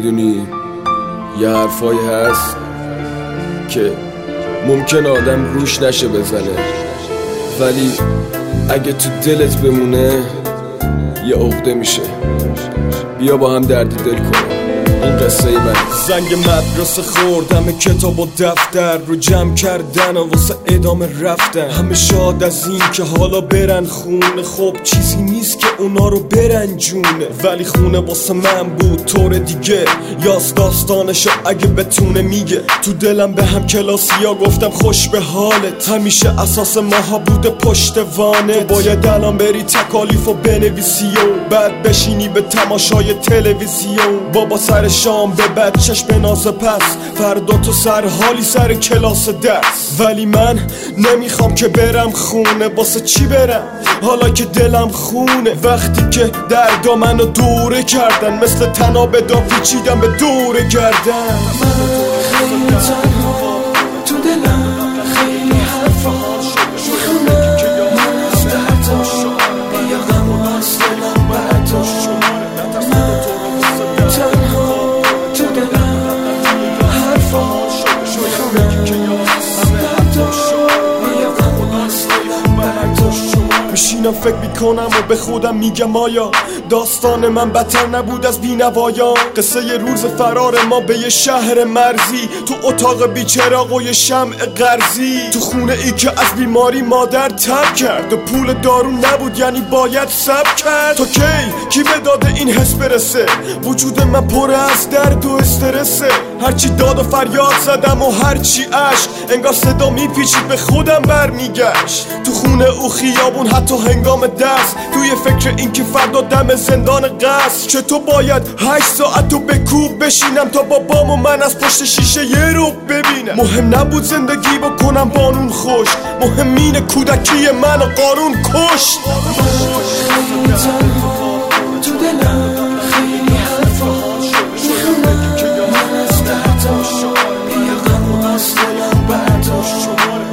میدونی یه حرفایی هست که ممکن آدم روش نشه بزنه، ولی اگه تو دلت بمونه یه عقده میشه. بیا با هم درد دل کنیم. این قصه من. زنگ مدرسه خوردم، کتاب و دفتر رو جمع کردن و واسه ادامه رفتن. همه شاد از این که حالا برن خونه، خب چیزی نیست که اونا رو برنجونه، ولی خونه واسه من بود طور دیگه. یاس داستانشو اگه بتونه میگه. تو دلم به هم کلاسیا گفتم خوش به حالت، همیشه اساس ماها بوده پشت وانت. تو باید الان بری تکالیفو بنویسی و بعد بشینی به تماشای تلویزیون. بابا سر شام به بچهش به ناز پس، فردا تو سر حالی سر کلاس درس. ولی من نمیخوام که برم خونه، واسه چی برم حالا که دلم خونه؟ وقتی که دردا منو دوره کردن، مثل تناب دا پیچیدم به دوره گردن. من خیلی تنها تو دلم، خیلی حرفا میخونم من از دردم، بیا غم و از دلم برداشت. میشینم فکر میکنم و به خودم میگم آیا داستان من بدتر نبود از بینوایان؟ قصه یه روز فرار ما به یه شهر مرزی، تو اتاق بیچراغ و یه شمع قرضی، تو خونه ای که از بیماری مادر تب کرد و پول دارو نبود یعنی باید صبر کرد. تو کی به داده این حس برسه؟ وجود من پر از درد و استرسه. هرچی داد و فریاد زدم و هرچی عشق، انگار صدا میپیچید به خودم برمیگشت. تو خونه او خیابون حتی هنگام دست، توی فکر این که فردا دم زندان قصر. چطور باید 8 ساعت تو به کوب بشینم تا بابام و من از پشت شیشه یه رو ببینم؟ مهم نبود زندگی بکنم بانون خوش، مهم اینه کودکی من قانون کشت. تو دلم خیلی حرفا میخونم من از دردم، بیا غم و از دلم برداشت.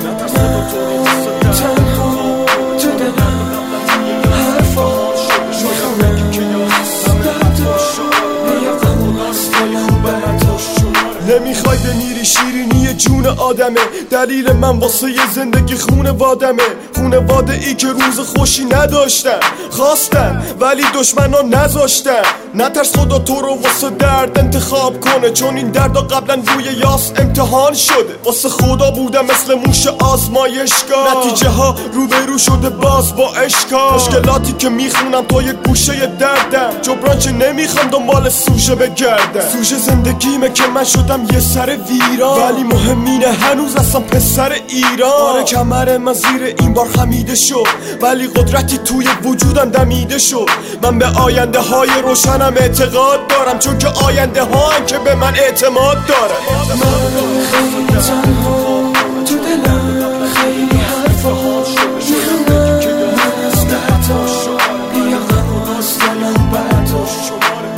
نمیخوای بمیری شیرینی جون آدمه، دلیل من واسه یه زندگی خونوادمه. خونواده ای که روز خوشی نداشتن، خواستن ولی دشمنا نذاشتن. نترس خدا تو رو واسه درد انتخاب کنه، چون این دردا قبلا روی یاس امتحان شده. واسه خدا بودم مثل موش آزمایشگاه، نتیجه ها روبرو شده باز با اشکال. مشکلاتی که میخونم تو یک گوشه دردم، جبران چه نمیخوام دنبال سوژه بگردم. سوژه زندگیمه که من شدم یه سر ویران، ولی مهمینه هنوز هستم پسر ایران. آره کمر من زیر این بار خمیده شد، ولی قدرتی توی وجودم دمیده شد. من به آینده های روشنم اعتقاد دارم، چون که آینده ها که به من اعتماد دارم. من خیلی تنها تو دلم، خیلی حرفا میخونم من از دردم، بیا غم و از دلم برداشت.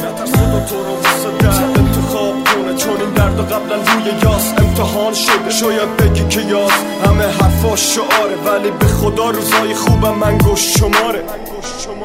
چون این درد قبلا روی یاس امتحان شده. شاید بگی که یاس همه حرفا شعاره، ولی به خدا روزای خوبم من گوش شماره.